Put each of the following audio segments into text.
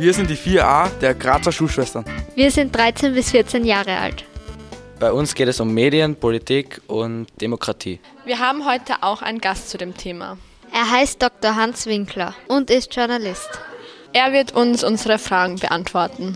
Wir sind die 4a der Grazer Schulschwestern. Wir sind 13 bis 14 Jahre alt. Bei uns geht es um Medien, Politik und Demokratie. Wir haben heute auch einen Gast zu dem Thema. Er heißt Dr. Hans Winkler und ist Journalist. Er wird uns unsere Fragen beantworten.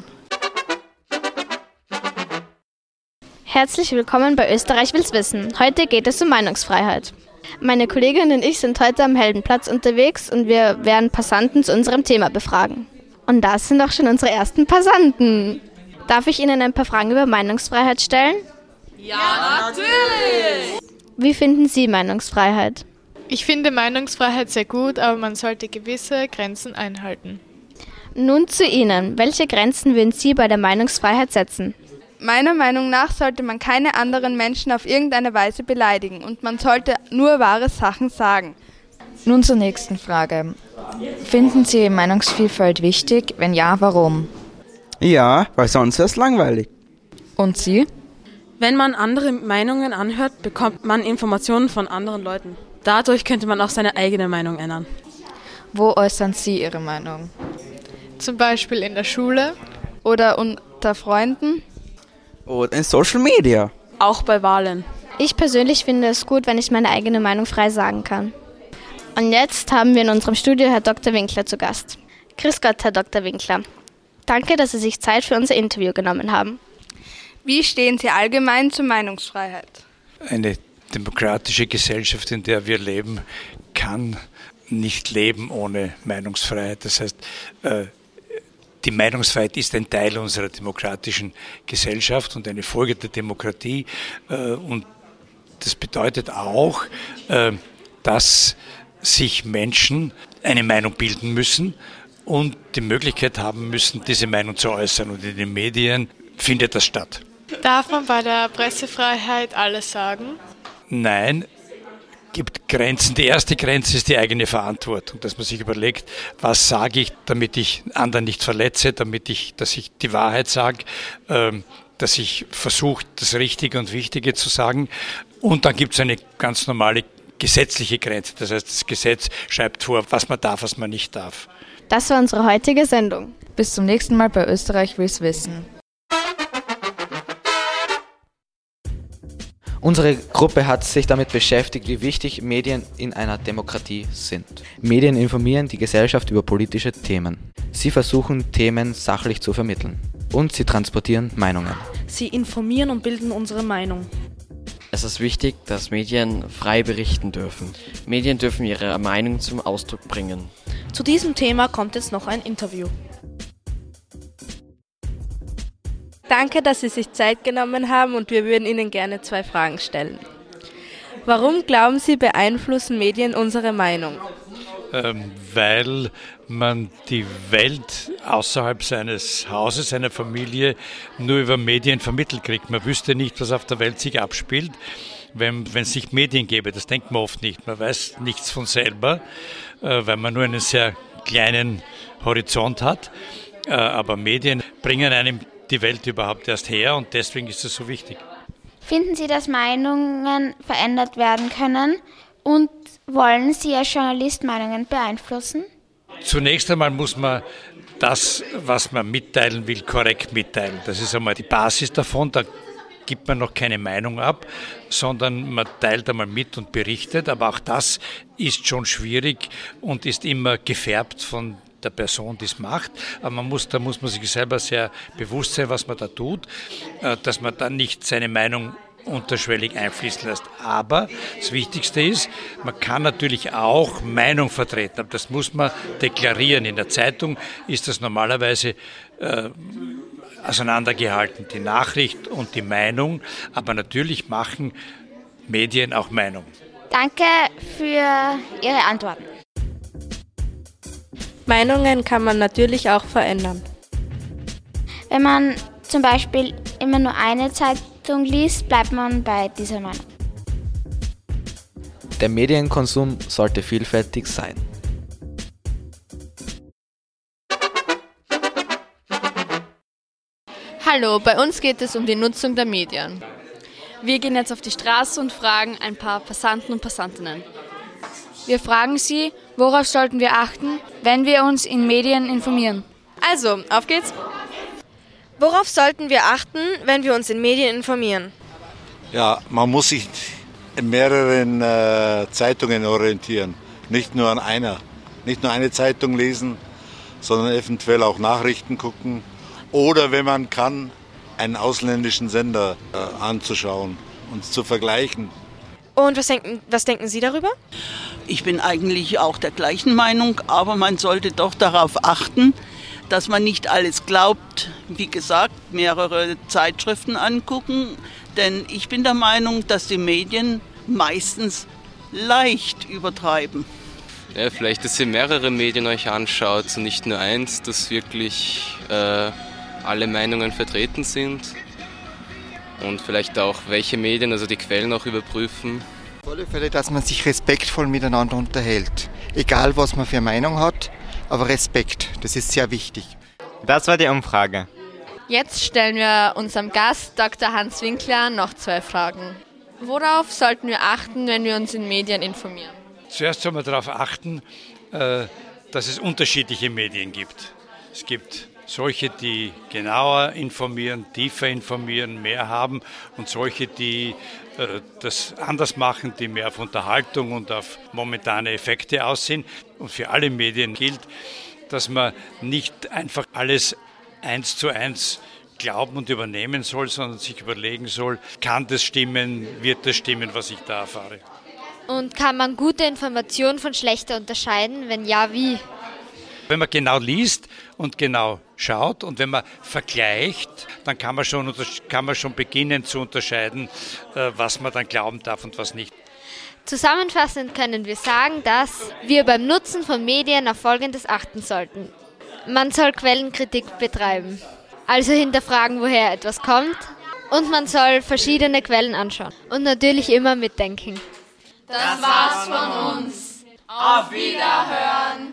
Herzlich willkommen bei Österreich will's wissen. Heute geht es um Meinungsfreiheit. Meine Kollegin und ich sind heute am Heldenplatz unterwegs und wir werden Passanten zu unserem Thema befragen. Und das sind auch schon unsere ersten Passanten. Darf ich Ihnen ein paar Fragen über Meinungsfreiheit stellen? Ja, natürlich! Wie finden Sie Meinungsfreiheit? Ich finde Meinungsfreiheit sehr gut, aber man sollte gewisse Grenzen einhalten. Nun zu Ihnen. Welche Grenzen würden Sie bei der Meinungsfreiheit setzen? Meiner Meinung nach sollte man keine anderen Menschen auf irgendeine Weise beleidigen und man sollte nur wahre Sachen sagen. Nun zur nächsten Frage. Finden Sie Meinungsvielfalt wichtig? Wenn ja, warum? Ja, weil sonst wäre es langweilig. Und Sie? Wenn man andere Meinungen anhört, bekommt man Informationen von anderen Leuten. Dadurch könnte man auch seine eigene Meinung ändern. Wo äußern Sie Ihre Meinung? Zum Beispiel in der Schule. Oder unter Freunden. Oder in Social Media. Auch bei Wahlen. Ich persönlich finde es gut, wenn ich meine eigene Meinung frei sagen kann. Und jetzt haben wir in unserem Studio Herr Dr. Winkler zu Gast. Grüß Gott, Herr Dr. Winkler. Danke, dass Sie sich Zeit für unser Interview genommen haben. Wie stehen Sie allgemein zur Meinungsfreiheit? Eine demokratische Gesellschaft, in der wir leben, kann nicht leben ohne Meinungsfreiheit. Das heißt, die Meinungsfreiheit ist ein Teil unserer demokratischen Gesellschaft und eine Folge der Demokratie. Und das bedeutet auch, dass sich Menschen eine Meinung bilden müssen und die Möglichkeit haben müssen, diese Meinung zu äußern. Und in den Medien findet das statt. Darf man bei der Pressefreiheit alles sagen? Nein. Gibt Grenzen. Die erste Grenze ist die eigene Verantwortung, dass man sich überlegt, was sage ich, damit ich anderen nicht verletze, dass ich die Wahrheit sage, dass ich versuche, das Richtige und Wichtige zu sagen. Und dann gibt es eine ganz normale gesetzliche Grenze. Das heißt, das Gesetz schreibt vor, was man darf, was man nicht darf. Das war unsere heutige Sendung. Bis zum nächsten Mal bei Österreich will's wissen. Unsere Gruppe hat sich damit beschäftigt, wie wichtig Medien in einer Demokratie sind. Medien informieren die Gesellschaft über politische Themen. Sie versuchen, Themen sachlich zu vermitteln. Und sie transportieren Meinungen. Sie informieren und bilden unsere Meinung. Es ist wichtig, dass Medien frei berichten dürfen. Medien dürfen ihre Meinung zum Ausdruck bringen. Zu diesem Thema kommt jetzt noch ein Interview. Danke, dass Sie sich Zeit genommen haben und wir würden Ihnen gerne 2 Fragen stellen. Warum glauben Sie, beeinflussen Medien unsere Meinung? Weil man die Welt außerhalb seines Hauses, seiner Familie nur über Medien vermittelt kriegt. Man wüsste nicht, was auf der Welt sich abspielt, wenn es nicht Medien gäbe. Das denkt man oft nicht. Man weiß nichts von selber, weil man nur einen sehr kleinen Horizont hat. Aber Medien bringen einem die Welt überhaupt erst her und deswegen ist es so wichtig. Finden Sie, dass Meinungen verändert werden können? Und wollen Sie als Journalist Meinungen beeinflussen? Zunächst einmal muss man das, was man mitteilen will, korrekt mitteilen. Das ist einmal die Basis davon. Da gibt man noch keine Meinung ab, sondern man teilt einmal mit und berichtet. Aber auch das ist schon schwierig und ist immer gefärbt von der Person, die es macht. Aber da muss man sich selber sehr bewusst sein, was man da tut, dass man dann nicht seine Meinung unterschwellig einfließen lässt. Aber das Wichtigste ist, man kann natürlich auch Meinung vertreten, aber das muss man deklarieren. In der Zeitung ist das normalerweise auseinandergehalten, die Nachricht und die Meinung, aber natürlich machen Medien auch Meinung. Danke für Ihre Antworten. Meinungen kann man natürlich auch verändern. Wenn man zum Beispiel immer nur eine Zeitung liest, bleibt man bei dieser Meinung. Der Medienkonsum sollte vielfältig sein. Hallo, bei uns geht es um die Nutzung der Medien. Wir gehen jetzt auf die Straße und fragen ein paar Passanten und Passantinnen. Wir fragen sie, worauf sollten wir achten, wenn wir uns in Medien informieren? Also, auf geht's. Worauf sollten wir achten, wenn wir uns in Medien informieren? Ja, man muss sich in mehreren Zeitungen orientieren, nicht nur an einer. Nicht nur eine Zeitung lesen, sondern eventuell auch Nachrichten gucken oder, wenn man kann, einen ausländischen Sender anzuschauen und zu vergleichen. Und was denken Sie darüber? Ich bin eigentlich auch der gleichen Meinung, aber man sollte doch darauf achten, dass man nicht alles glaubt. Wie gesagt, mehrere Zeitschriften angucken, denn ich bin der Meinung, dass die Medien meistens leicht übertreiben. Ja, vielleicht, dass ihr mehrere Medien euch anschaut und nicht nur eins, dass wirklich alle Meinungen vertreten sind. Und vielleicht auch, welche Medien, also die Quellen auch überprüfen. Auf alle Fälle, dass man sich respektvoll miteinander unterhält. Egal, was man für eine Meinung hat, aber Respekt, das ist sehr wichtig. Das war die Umfrage. Jetzt stellen wir unserem Gast, Dr. Hans Winkler, noch 2 Fragen. Worauf sollten wir achten, wenn wir uns in Medien informieren? Zuerst soll man darauf achten, dass es unterschiedliche Medien gibt. Es gibt solche, die genauer informieren, tiefer informieren, mehr haben und solche, die das anders machen, die mehr auf Unterhaltung und auf momentane Effekte aussehen. Und für alle Medien gilt, dass man nicht einfach alles 1:1 glauben und übernehmen soll, sondern sich überlegen soll, kann das stimmen, wird das stimmen, was ich da erfahre. Und kann man gute Informationen von schlechter unterscheiden? Wenn ja, wie? Wenn man genau liest und genau schaut und wenn man vergleicht, dann kann man schon beginnen zu unterscheiden, was man dann glauben darf und was nicht. Zusammenfassend können wir sagen, dass wir beim Nutzen von Medien auf Folgendes achten sollten. Man soll Quellenkritik betreiben, also hinterfragen, woher etwas kommt, und man soll verschiedene Quellen anschauen und natürlich immer mitdenken. Das war's von uns. Auf Wiederhören!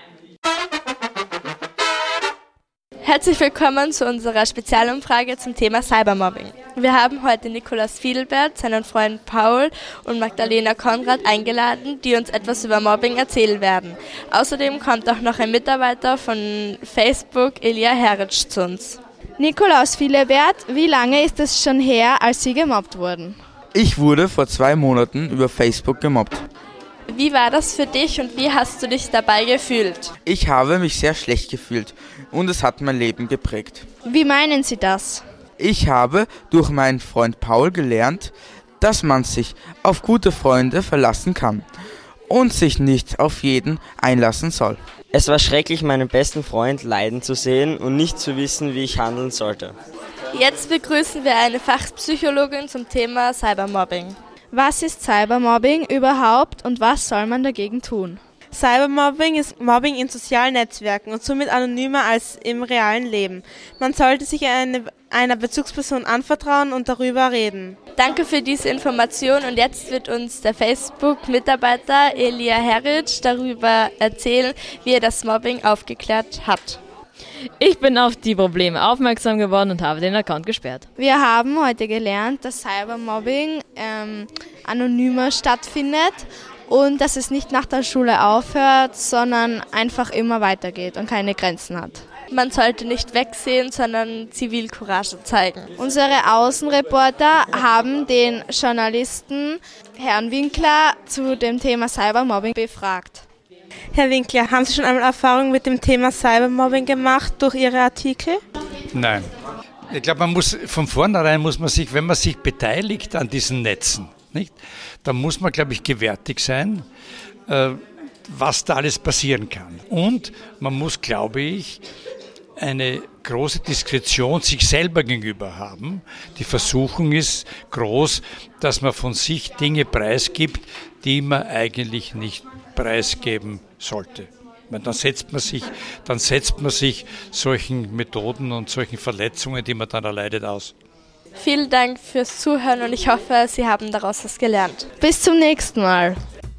Herzlich willkommen zu unserer Spezialumfrage zum Thema Cybermobbing. Wir haben heute Nikolaus Fiedelbert, seinen Freund Paul und Magdalena Konrad eingeladen, die uns etwas über Mobbing erzählen werden. Außerdem kommt auch noch ein Mitarbeiter von Facebook, Elia Heritsch, zu uns. Nikolaus Fiedelbert, wie lange ist es schon her, als Sie gemobbt wurden? Ich wurde vor 2 Monaten über Facebook gemobbt. Wie war das für dich und wie hast du dich dabei gefühlt? Ich habe mich sehr schlecht gefühlt und es hat mein Leben geprägt. Wie meinen Sie das? Ich habe durch meinen Freund Paul gelernt, dass man sich auf gute Freunde verlassen kann und sich nicht auf jeden einlassen soll. Es war schrecklich, meinen besten Freund leiden zu sehen und nicht zu wissen, wie ich handeln sollte. Jetzt begrüßen wir eine Fachpsychologin zum Thema Cybermobbing. Was ist Cybermobbing überhaupt und was soll man dagegen tun? Cybermobbing ist Mobbing in sozialen Netzwerken und somit anonymer als im realen Leben. Man sollte sich einer Bezugsperson anvertrauen und darüber reden. Danke für diese Information und jetzt wird uns der Facebook-Mitarbeiter Elia Heritsch darüber erzählen, wie er das Mobbing aufgeklärt hat. Ich bin auf die Probleme aufmerksam geworden und habe den Account gesperrt. Wir haben heute gelernt, dass Cybermobbing anonymer stattfindet und dass es nicht nach der Schule aufhört, sondern einfach immer weitergeht und keine Grenzen hat. Man sollte nicht wegsehen, sondern Zivilcourage zeigen. Unsere Außenreporter haben den Journalisten Herrn Winkler zu dem Thema Cybermobbing befragt. Herr Winkler, haben Sie schon einmal Erfahrung mit dem Thema Cybermobbing gemacht durch Ihre Artikel? Nein. Ich glaube, wenn man sich beteiligt an diesen Netzen, nicht, dann muss man, glaube ich, gewärtig sein, was da alles passieren kann. Und man muss, glaube ich, eine große Diskretion sich selber gegenüber haben. Die Versuchung ist groß, dass man von sich Dinge preisgibt, die man eigentlich nicht preisgeben sollte. Dann setzt man sich solchen Methoden und solchen Verletzungen, die man dann erleidet, aus. Vielen Dank fürs Zuhören und ich hoffe, Sie haben daraus was gelernt. Bis zum nächsten Mal.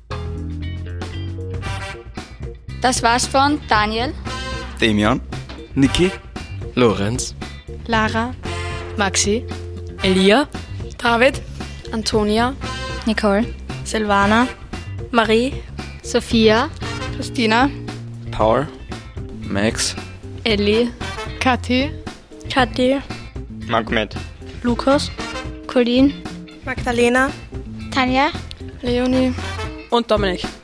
Das war's von Daniel, Damian, Niki, Lorenz, Lara, Maxi, Elia, David, Antonia, Nicole, Silvana, Marie, Sophia, Christina, Paul, Max, Elli, Kathi, Magmed, Lukas, Colleen, Magdalena, Tanja, Leonie Und Dominik.